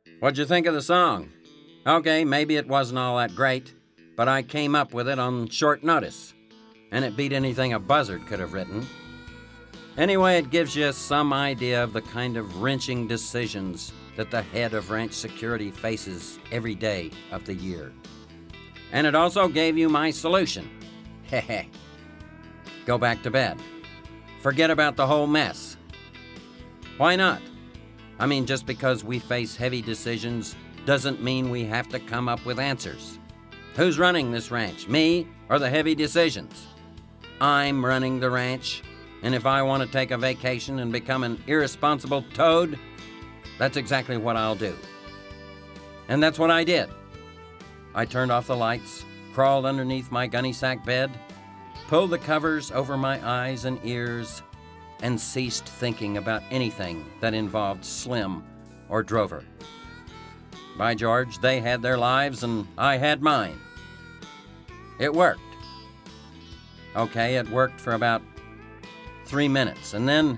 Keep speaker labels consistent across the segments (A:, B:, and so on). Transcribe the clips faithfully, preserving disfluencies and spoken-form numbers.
A: What'd you think of the song? Okay, maybe it wasn't all that great, but I came up with it on short notice, and it beat anything a buzzard could have written. Anyway, it gives you some idea of the kind of wrenching decisions that the head of ranch security faces every day of the year. And it also gave you my solution. Heh. Go back to bed. Forget about the whole mess. Why not? I mean, just because we face heavy decisions doesn't mean we have to come up with answers. Who's running this ranch, me or the heavy decisions? I'm running the ranch, and if I want to take a vacation and become an irresponsible toad, that's exactly what I'll do. And that's what I did. I turned off the lights, crawled underneath my gunny sack bed, pulled the covers over my eyes and ears, and ceased thinking about anything that involved Slim or Drover. By George, they had their lives and I had mine. It worked. Okay, it worked for about three minutes, and then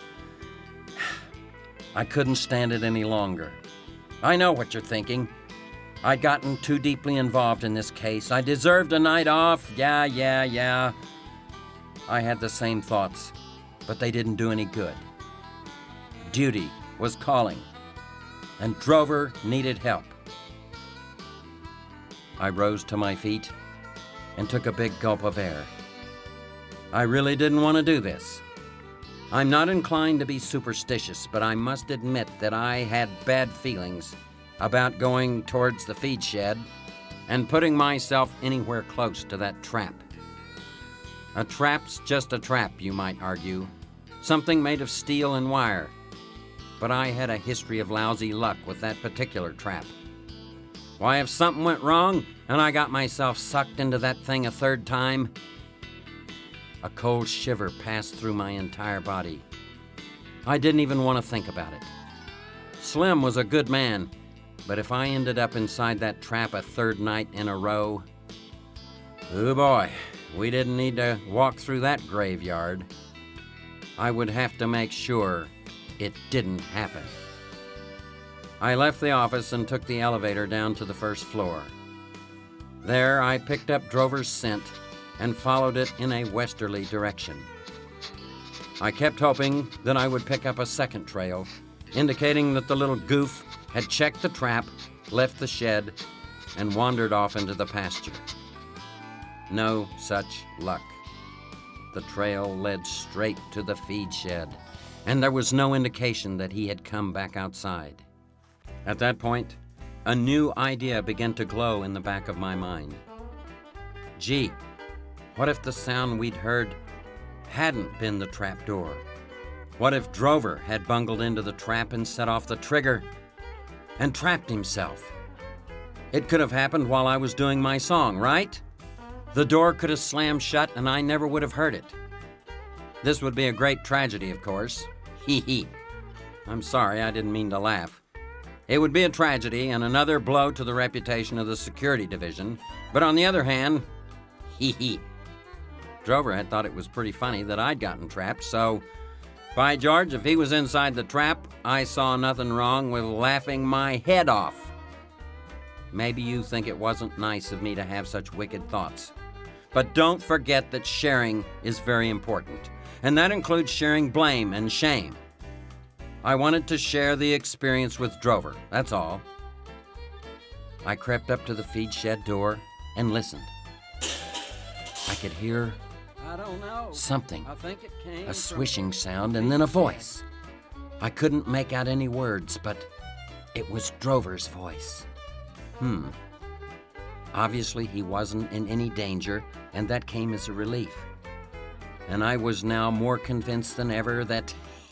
A: I couldn't stand it any longer. I know what you're thinking. I'd gotten too deeply involved in this case. I deserved a night off. Yeah, yeah, yeah. I had the same thoughts, but they didn't do any good. Duty was calling, and Drover needed help. I rose to my feet and took a big gulp of air. I really didn't want to do this. I'm not inclined to be superstitious, but I must admit that I had bad feelings about going towards the feed shed and putting myself anywhere close to that trap. A trap's just a trap, you might argue. Something made of steel and wire. But I had a history of lousy luck with that particular trap. Why, if something went wrong and I got myself sucked into that thing a third time, a cold shiver passed through my entire body. I didn't even want to think about it. Slim was a good man, but if I ended up inside that trap a third night in a row, oh boy, we didn't need to walk through that graveyard. I would have to make sure it didn't happen. I left the office and took the elevator down to the first floor. There, I picked up Drover's scent and followed it in a westerly direction. I kept hoping that I would pick up a second trail, indicating that the little goof had checked the trap, left the shed, and wandered off into the pasture. No such luck. The trail led straight to the feed shed, and there was no indication that he had come back outside. At that point, a new idea began to glow in the back of my mind. Gee, what if the sound we'd heard hadn't been the trap door? What if Drover had bungled into the trap and set off the trigger and trapped himself? It could have happened while I was doing my song, right? The door could have slammed shut and I never would have heard it. This would be a great tragedy, of course. Hee hee. I'm sorry, I didn't mean to laugh. It would be a tragedy and another blow to the reputation of the security division, but on the other hand, hee hee. Drover had thought it was pretty funny that I'd gotten trapped, so by George, if he was inside the trap, I saw nothing wrong with laughing my head off. Maybe you think it wasn't nice of me to have such wicked thoughts. But don't forget that sharing is very important, and that includes sharing blame and shame. I wanted to share the experience with Drover, that's all. I crept up to the feed shed door and listened. I could hear
B: I don't know.
A: something,
B: I think it came
A: a swishing sound, and then a voice. I couldn't make out any words, but it was Drover's voice. Hmm. Obviously, he wasn't in any danger, and that came as a relief. And I was now more convinced than ever that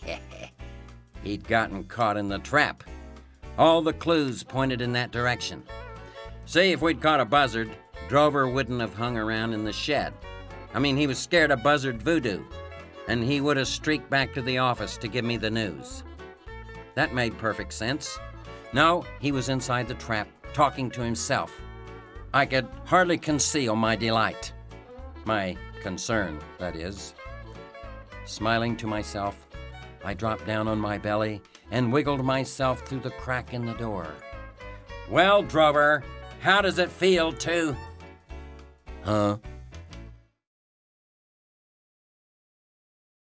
A: he'd gotten caught in the trap. All the clues pointed in that direction. See, if we'd caught a buzzard, Drover wouldn't have hung around in the shed. I mean, he was scared of buzzard voodoo, and he would have streaked back to the office to give me the news. That made perfect sense. No, he was inside the trap, talking to himself. I could hardly conceal my delight. My concern, that is. Smiling to myself, I dropped down on my belly and wiggled myself through the crack in the door. Well, Drover, how does it feel to...
C: Huh?